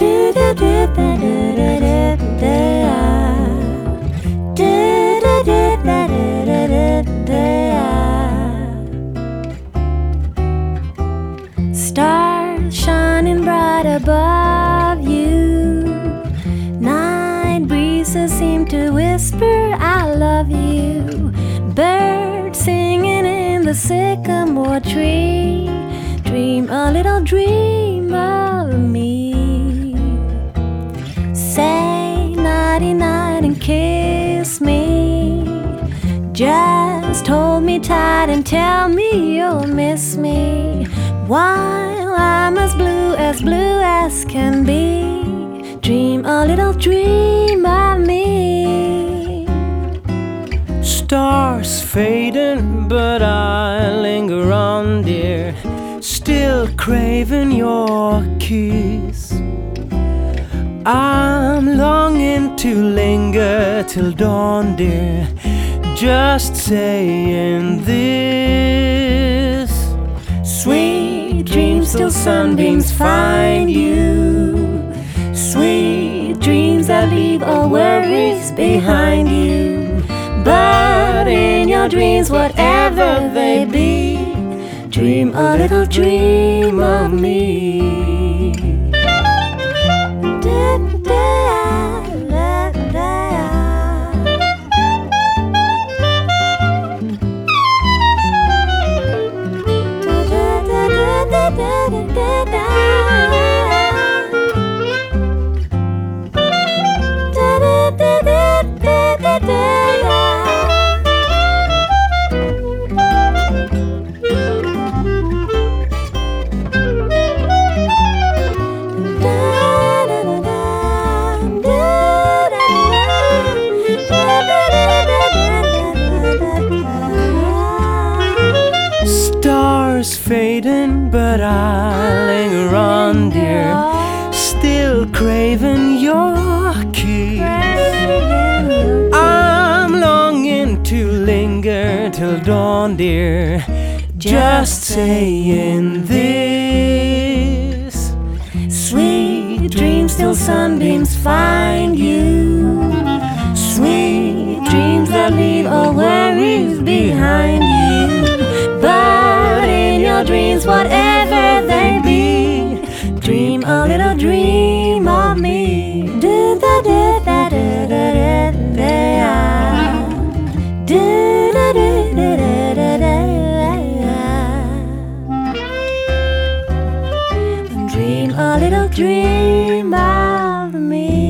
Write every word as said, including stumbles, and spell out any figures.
Stars shining bright above you. Night breezes seem to whisper, I love you. Birds singing in the sycamore tree. Dream a little dream of me. Say nighty night and kiss me. Just hold me tight and tell me you'll miss me. While I'm as blue as blue as can be. Dream a little dream of me. Stars fading, but I linger on, dear, still craving your kiss. I'm longing to linger till dawn, dear, just saying this. Sweet dreams till sunbeams find you. Sweet dreams that leave all worries behind you. But in your dreams, whatever they be, dream a little dream of me. Stars fading, but I linger on, dear, still craving your kiss. I'm longing to linger till dawn, dear, just saying this. Sweet dreams till sunbeams find you. Sweet dreams that leave all worries behind you. But in your dreams, whatever they be, dream a little dream of me. Do da da da da da da da. Do da da da da da da. Dream a little dream of me.